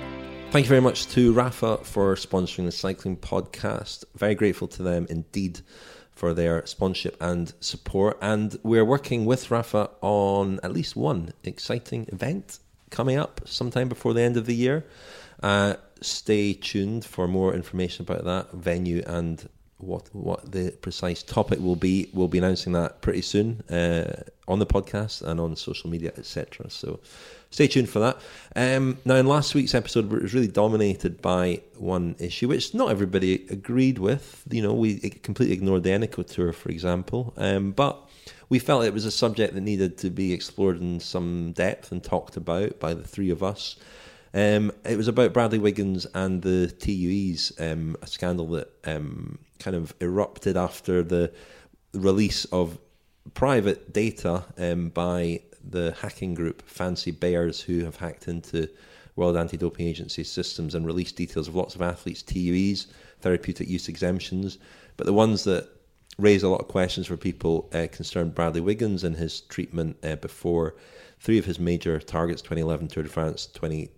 Thank you very much to Rafa for sponsoring the cycling podcast. Very grateful to them indeed for their sponsorship and support. And we're working with Rafa on at least one exciting event coming up sometime before the end of the year. Uh, stay tuned for more information about that venue and what what the precise topic will be. We'll be announcing that pretty soon uh, on the podcast and on social media, et cetera. So stay tuned for that. Um, now, in last week's episode, it was really dominated by one issue, which not everybody agreed with. You know, we completely ignored the Eneco Tour, for example. Um, but we felt it was a subject that needed to be explored in some depth and talked about by the three of us. Um, it was about Bradley Wiggins and the T U Es, um, a scandal that um, kind of erupted after the release of private data um, by the hacking group Fancy Bears, who have hacked into World Anti-Doping Agency systems and released details of lots of athletes' T U Es, therapeutic use exemptions. But the ones that raise a lot of questions for people uh, concerned Bradley Wiggins and his treatment uh, before three of his major targets, twenty eleven Tour de France, twenty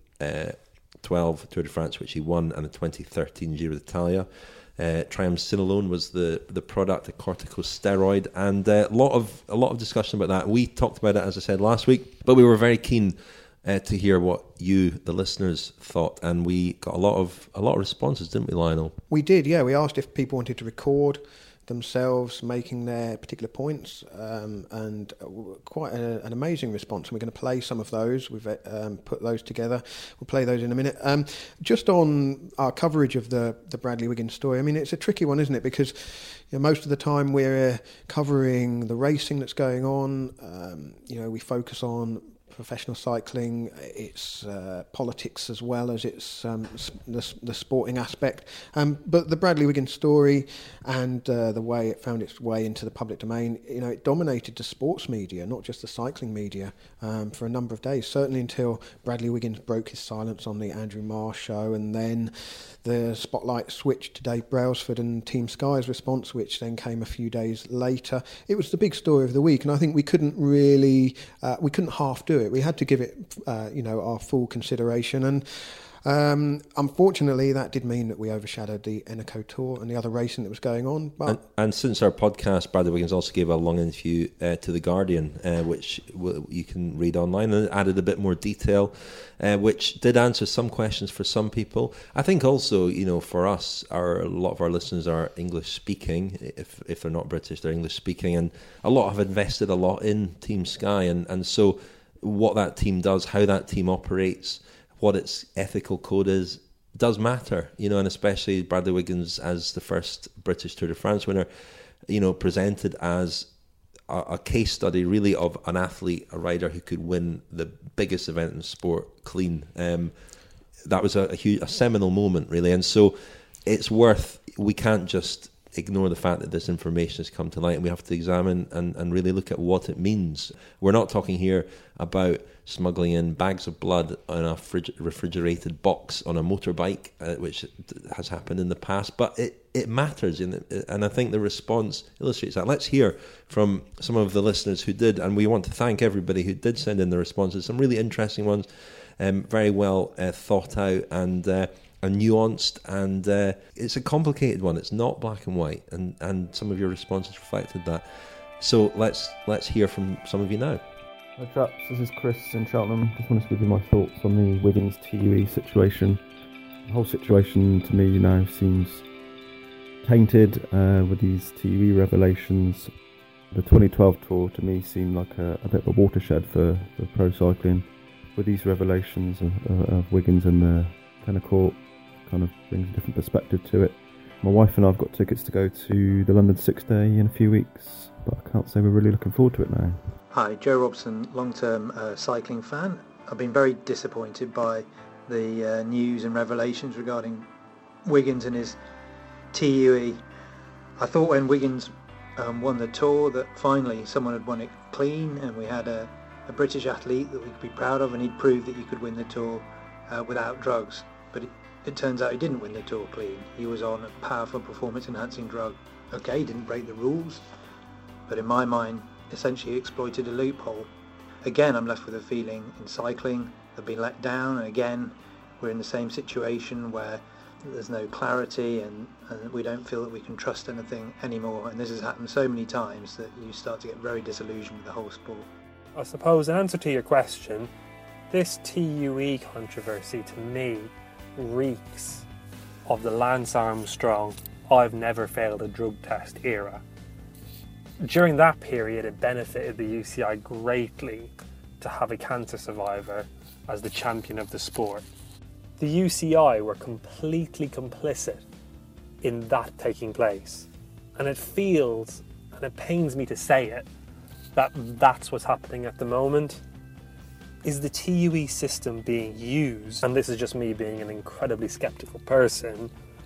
twelve Tour de France, which he won, and the twenty thirteen Giro d'Italia. Uh, triamcinolone was the, the product, a corticosteroid, and a uh, lot of a lot of discussion about that. We talked about it, as I said, last week, but we were very keen uh, to hear what you, the listeners, thought, and we got a lot of a lot of responses, didn't we, Lionel? We did, yeah. We asked if people wanted to record themselves making their particular points, um, and quite a, an amazing response. And we're going to play some of those. We've um, put those together. We'll play those in a minute. Um, just on our coverage of the, the Bradley Wiggins story, I mean, it's a tricky one, isn't it? Because you know, most of the time we're covering the racing that's going on. Um, you know, we focus on professional cycling, it's uh, politics as well as it's um, the, the sporting aspect. Um, but the Bradley Wiggins story and uh, the way it found its way into the public domain, you know, it dominated the sports media, not just the cycling media, um, for a number of days, certainly until Bradley Wiggins broke his silence on the Andrew Marr show, and then the spotlight switched to Dave Brailsford and Team Sky's response, which then came a few days later. It was the big story of the week, and I think we couldn't really, uh, we couldn't half do it. We had to give it, uh, you know, our full consideration, and um, unfortunately, that did mean that we overshadowed the Eneco Tour and the other racing that was going on. But and, and since our podcast, Bradley Wiggins also gave a long interview uh, to The Guardian, uh, which w- you can read online, and added a bit more detail, uh, which did answer some questions for some people. I think also, you know, for us, our a lot of our listeners are English speaking. If if they're not British, they're English speaking, and a lot have invested a lot in Team Sky, and and so what that team does, how that team operates, what its ethical code is, does matter, you know, and especially Bradley Wiggins as the first British Tour de France winner, you know, presented as a, a case study really of an athlete, a rider who could win the biggest event in sport clean. Um, that was a, a huge, a seminal moment, really, and so it's worth, we can't just ignore the fact that this information has come to light, and we have to examine and, and really look at what it means. We're not talking here about smuggling in bags of blood in a frig- refrigerated box on a motorbike, uh, which has happened in the past, but it, it matters, in the, and I think the response illustrates that. Let's hear from some of the listeners who did, and we want to thank everybody who did send in the responses, some really interesting ones, um, very well uh, thought out, and uh, and nuanced, and uh, it's a complicated one. It's not black and white, and, and some of your responses reflected that. So let's let's hear from some of you now. Hi chaps, this is Chris in Cheltenham. Just wanted to give you my thoughts on the Wiggins T U E situation. The whole situation to me now seems tainted uh, with these T U E revelations. The twenty twelve Tour to me seemed like a, a bit of a watershed for, for pro cycling. With these revelations of, of Wiggins and the tennis court, kind of brings a different perspective to it. My wife and I have got tickets to go to the London Six Day in a few weeks, but I can't say we're really looking forward to it now. Hi, Joe Robson, long-term uh, cycling fan. I've been very disappointed by the uh, news and revelations regarding Wiggins and his T U E. I thought when Wiggins um, won the Tour that finally someone had won it clean, and we had a, a British athlete that we could be proud of, and he'd proved that you could win the Tour uh, without drugs. But it, it turns out he didn't win the Tour clean. He was on a powerful performance-enhancing drug. Okay, he didn't break the rules, but in my mind, essentially exploited a loophole. Again, I'm left with a feeling in cycling they've been let down, and again, we're in the same situation where there's no clarity and, and we don't feel that we can trust anything anymore. And this has happened so many times that you start to get very disillusioned with the whole sport. I suppose in answer to your question, this T U E controversy to me reeks of the Lance Armstrong I've never failed a drug test era. During that period, it benefited the U C I greatly to have a cancer survivor as the champion of the sport. The U C I were completely complicit in that taking place. And it feels, and it pains me to say it, that that's what's happening at the moment. Is the T U E system being used, and this is just me being an incredibly sceptical person,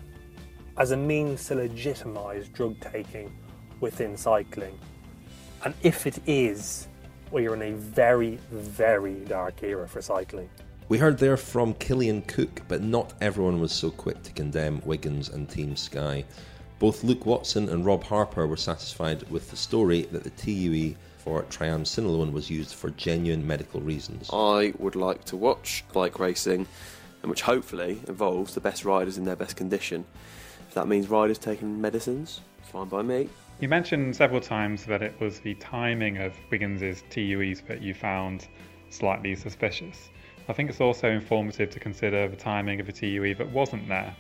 as a means to legitimise drug taking within cycling? And if it is, we are in a very, very dark era for cycling. We heard there from Killian Cook, but not everyone was so quick to condemn Wiggins and Team Sky. Both Luke Watson and Rob Harper were satisfied with the story that the T U E for triamcinolone was used for genuine medical reasons. I would like to watch bike racing, and which hopefully involves the best riders in their best condition. If that means riders taking medicines, fine by me. You mentioned several times that it was the timing of Wiggins's T U Es that you found slightly suspicious. I think it's also informative to consider the timing of a T U E that wasn't there.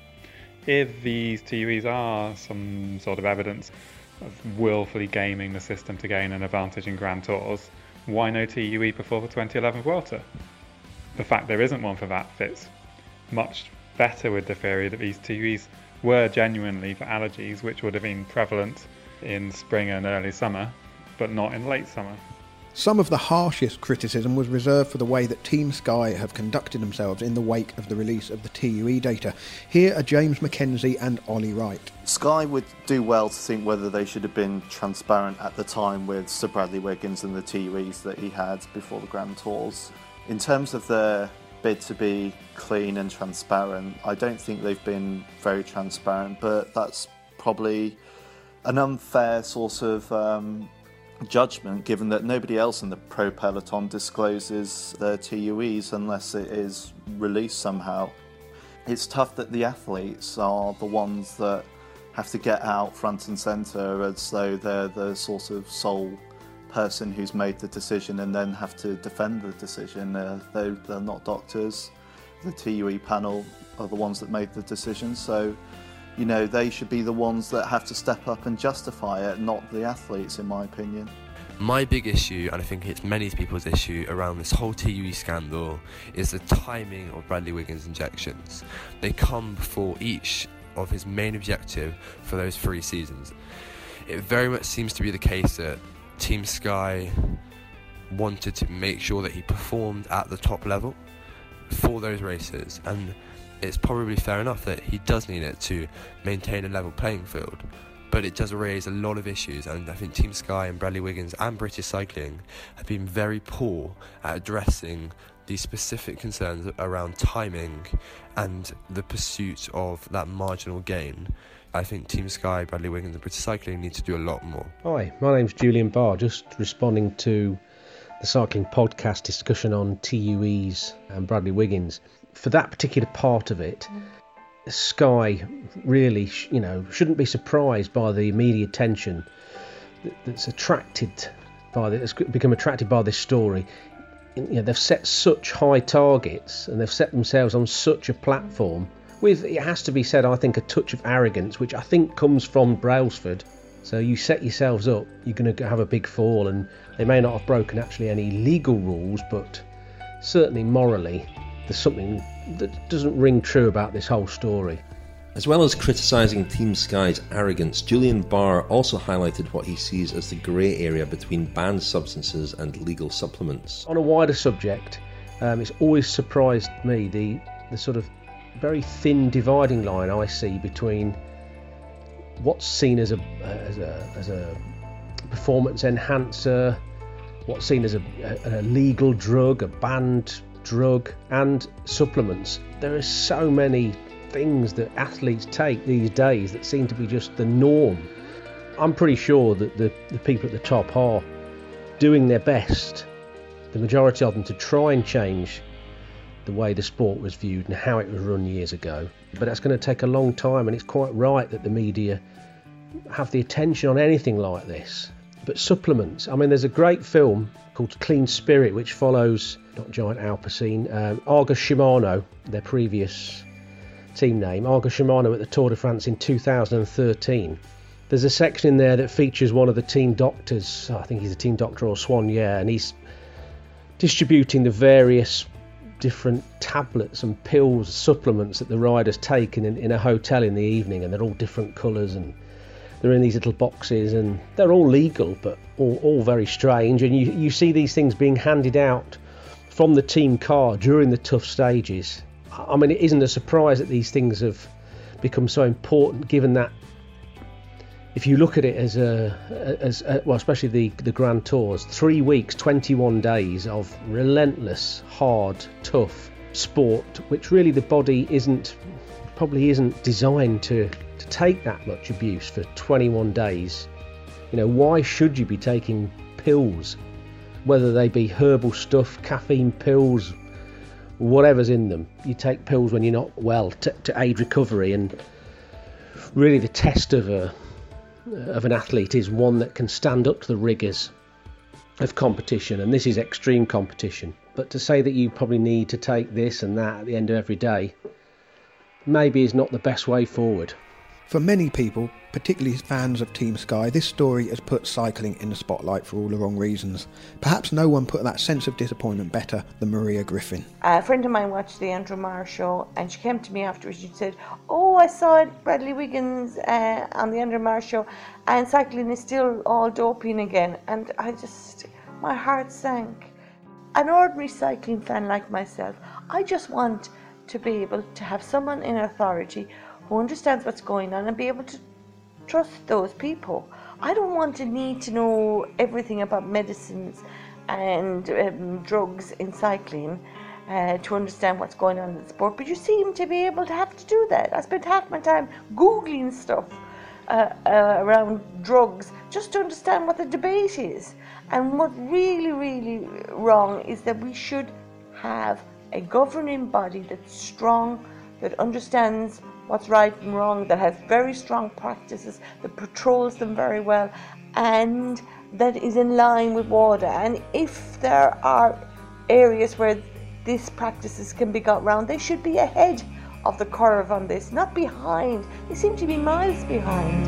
If these T U Es are some sort of evidence of willfully gaming the system to gain an advantage in Grand Tours, why no T U E before the twenty eleven Vuelta? The fact there isn't one for that fits much better with the theory that these T U Es were genuinely for allergies which would have been prevalent in spring and early summer, but not in late summer. Some of the harshest criticism was reserved for the way that Team Sky have conducted themselves in the wake of the release of the T U E data. Here are James Mackenzie and Ollie Wright. Sky would do well to think whether they should have been transparent at the time with Sir Bradley Wiggins and the T U Es that he had before the Grand Tours. In terms of their bid to be clean and transparent, I don't think they've been very transparent, but that's probably an unfair sort of um, judgment, given that nobody else in the pro peloton discloses their T U Es unless it is released somehow. It's tough that the athletes are the ones that have to get out front and centre as though they're the sort of sole person who's made the decision and then have to defend the decision. Uh, they're, they're not doctors. The T U E panel are the ones that made the decision, so you know, they should be the ones that have to step up and justify it, not the athletes, in my opinion. My big issue, and I think it's many people's issue around this whole T U E scandal, is the timing of Bradley Wiggins' injections. They come before each of his main objective for those three seasons. It very much seems to be the case that Team Sky wanted to make sure that he performed at the top level for those races, and it's probably fair enough that he does need it to maintain a level playing field, but it does raise a lot of issues, and I think Team Sky and Bradley Wiggins and British Cycling have been very poor at addressing these specific concerns around timing and the pursuit of that marginal gain. I think Team Sky, Bradley Wiggins and British Cycling need to do a lot more. Hi, my name's Julian Barr, just responding to the Cycling Podcast discussion on T U Es and Bradley Wiggins. For that particular part of it, Sky really, you know, shouldn't be surprised by the media attention that's attracted by the, that's become attracted by this story. You know, they've set such high targets and they've set themselves on such a platform with, it has to be said, I think, a touch of arrogance, which I think comes from Brailsford. So you set yourselves up, you're going to have a big fall, and they may not have broken actually any legal rules, but certainly morally there's something that doesn't ring true about this whole story. As well as criticising Team Sky's arrogance, Julian Barr also highlighted what he sees as the grey area between banned substances and legal supplements. On a wider subject, um, it's always surprised me the, the sort of very thin dividing line I see between what's seen as a, as a, as a performance enhancer, what's seen as a, a, a legal drug, a banned drug, and supplements. There are so many things that athletes take these days that seem to be just the norm. I'm pretty sure that the, the people at the top are doing their best, the majority of them, to try and change the way the sport was viewed and how it was run years ago. But that's going to take a long time, and it's quite right that the media have the attention on anything like this. But supplements, I mean, there's a great film called Clean Spirit, which follows, not Giant Alpecin, um, Argo Shimano, their previous team name, Argo Shimano at the Tour de France in two thousand thirteen. There's a section in there that features one of the team doctors, I think he's a team doctor or Swan, yeah, and he's distributing the various different tablets and pills, supplements that the riders take in, in a hotel in the evening, and they're all different colours and they're in these little boxes, and they're all legal but all, all very strange. And you, you see these things being handed out from the team car during the tough stages. I mean, it isn't a surprise that these things have become so important, given that if you look at it as a, as a, well, especially the the Grand Tours, three weeks, twenty-one days of relentless, hard, tough sport, which really the body isn't, probably isn't designed to, to take that much abuse for twenty-one days. You know, why should you be taking pills, whether they be herbal stuff, caffeine pills, whatever's in them? You take pills when you're not well to, to aid recovery, and really the test of a of an athlete is one that can stand up to the rigours of competition, and this is extreme competition. But to say that you probably need to take this and that at the end of every day maybe is not the best way forward. For many people, particularly fans of Team Sky, this story has put cycling in the spotlight for all the wrong reasons. Perhaps no one put that sense of disappointment better than Maria Griffin. A friend of mine watched the Andrew Marr show, and she came to me afterwards. She said, oh, I saw Bradley Wiggins uh, on the Andrew Marr show, and cycling is still all doping again. And I just, my heart sank. An ordinary cycling fan like myself, I just want to be able to have someone in authority who understands what's going on and be able to trust those people. I don't want to need to know everything about medicines and um, drugs in cycling uh, to understand what's going on in the sport, but you seem to be able to have to do that. I spent half my time Googling stuff uh, uh, around drugs just to understand what the debate is. And what really, really wrong is that we should have a governing body that's strong, that understands what's right and wrong, that has very strong practices, that patrols them very well, and that is in line with WADA. And if there are areas where these practices can be got round, they should be ahead of the curve on this, not behind. They seem to be miles behind.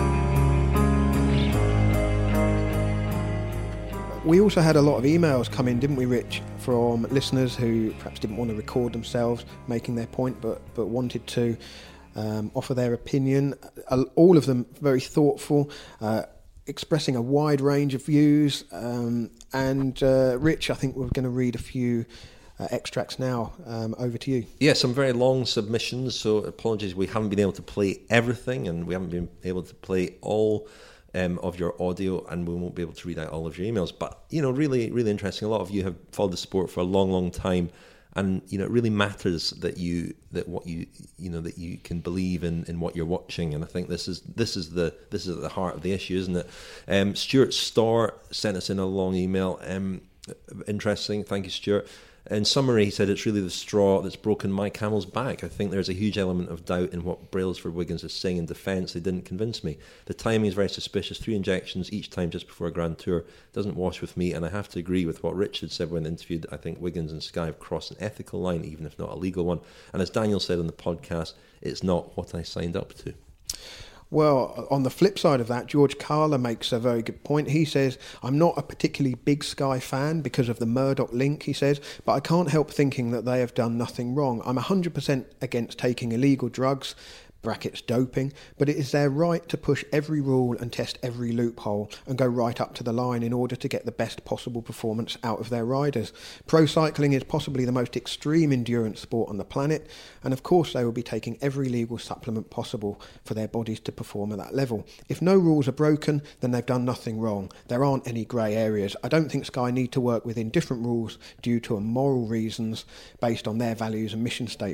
We also had a lot of emails come in, didn't we, Rich, from listeners who perhaps didn't want to record themselves making their point, but, but wanted to um, offer their opinion. Uh, all of them very thoughtful, uh, expressing a wide range of views. Um, and uh, Rich, I think we're going to read a few uh, extracts now. Um, over to you. Yeah, some very long submissions, so apologies we haven't been able to play everything, and we haven't been able to play all Um, of your audio, and we won't be able to read out all of your emails. But, you know, really, really interesting. A lot of you have followed the sport for a long, long time, and, you know, it really matters that you, that what you, you know, that you can believe in, in what you're watching. And I think this is, this is the, this is at the heart of the issue, isn't it? Um, Stuart Storr sent us in a long email. Um, interesting. Thank you, Stuart. In summary, he said, it's really the straw that's broken my camel's back. I think there's a huge element of doubt in what Brailsford Wiggins is saying in defence. They didn't convince me. The timing is very suspicious. Three injections each time just before a Grand Tour doesn't wash with me, and I have to agree with what Richard said when interviewed. I think Wiggins and Sky have crossed an ethical line, even if not a legal one. And as Daniel said on the podcast, it's not what I signed up to. Well, on the flip side of that, George Carler makes a very good point. He says, I'm not a particularly big Sky fan because of the Murdoch link, he says, but I can't help thinking that they have done nothing wrong. I'm one hundred percent against taking illegal drugs, brackets doping, but it is their right to push every rule and test every loophole and go right up to the line in order to get the best possible performance out of their riders. Pro cycling is possibly the most extreme endurance sport on the planet, and of course they will be taking every legal supplement possible for their bodies to perform at that level. If no rules are broken, then they've done nothing wrong. There aren't any grey areas. I don't think Sky need to work within different rules due to moral reasons based on their values and mission statement.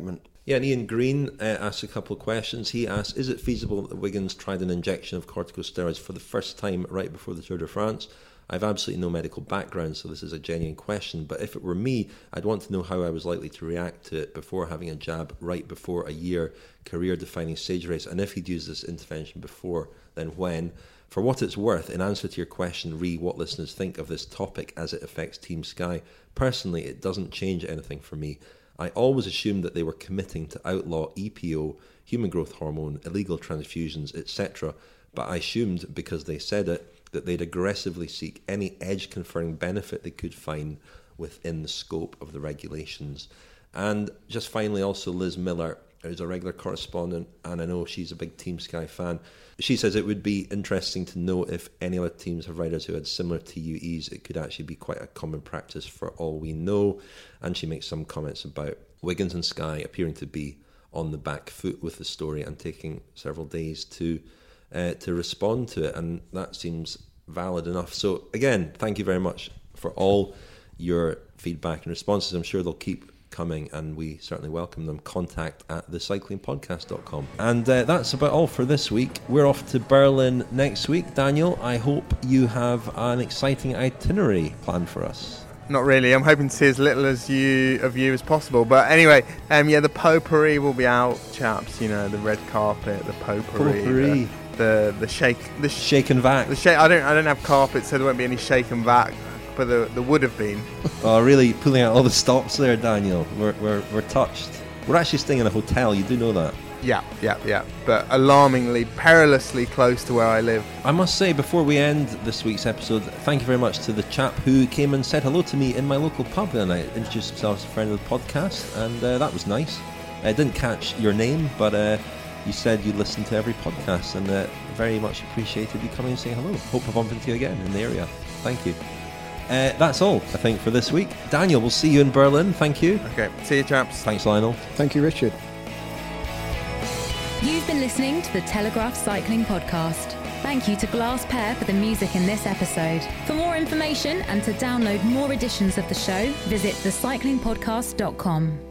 Yeah, and Ian Green uh, asked a couple of questions. He asked, is it feasible that Wiggins tried an injection of corticosteroids for the first time right before the Tour de France? I've absolutely no medical background, so this is a genuine question, but if it were me, I'd want to know how I was likely to react to it before having a jab right before a year career-defining stage race, and if he'd used this intervention before, then when? For what it's worth, in answer to your question, re what listeners think of this topic as it affects Team Sky, personally, it doesn't change anything for me. I always assumed that they were committing to outlaw E P O, human growth hormone, illegal transfusions, et cetera, but I assumed, because they said it, that they'd aggressively seek any edge-conferring benefit they could find within the scope of the regulations. And just finally, also Liz Miller, who's a regular correspondent, and I know she's a big Team Sky fan. She says it would be interesting to know if any other teams have riders who had similar T U Es. It could actually be quite a common practice for all we know. And she makes some comments about Wiggins and Sky appearing to be on the back foot with the story and taking several days to uh, to respond to it. And that seems valid enough. So again, thank you very much for all your feedback and responses. I'm sure they'll keep coming, and we certainly welcome them. Contact at the cycling podcast dot com. And uh, that's about all for this week. We're off to Berlin next week. Daniel, I hope you have an exciting itinerary planned for us. Not really. I'm hoping to see as little as you of you as possible. But anyway, um, yeah, the potpourri will be out, chaps. You know, the red carpet, the potpourri, Potpourri. The, the the shake, the sh- shake and vac. The shake. I don't I don't have carpet, so there won't be any shake and vac. But there, there would have been. Oh, really pulling out all the stops there, Daniel. We're, we're, we're touched. We're actually staying in a hotel, you do know that? Yeah, yeah, yeah. But alarmingly, perilously close to where I live. I must say, before we end this week's episode, thank you very much to the chap who came and said hello to me in my local pub the other night. Introduced himself as a friend of the podcast, and uh, that was nice. I didn't catch your name, but uh, you said you listened to every podcast, and uh, very much appreciated you coming and saying hello. Hope I bump into you again in the area. Thank you. Uh, that's all, I think, for this week. Daniel, we'll see you in Berlin. Thank you. Okay, see you, chaps. Thanks, Lionel. Thank you, Richard. You've been listening to the Telegraph Cycling Podcast. Thank you to Glass Pear for the music in this episode. For more information and to download more editions of the show, visit the cycling podcast dot com.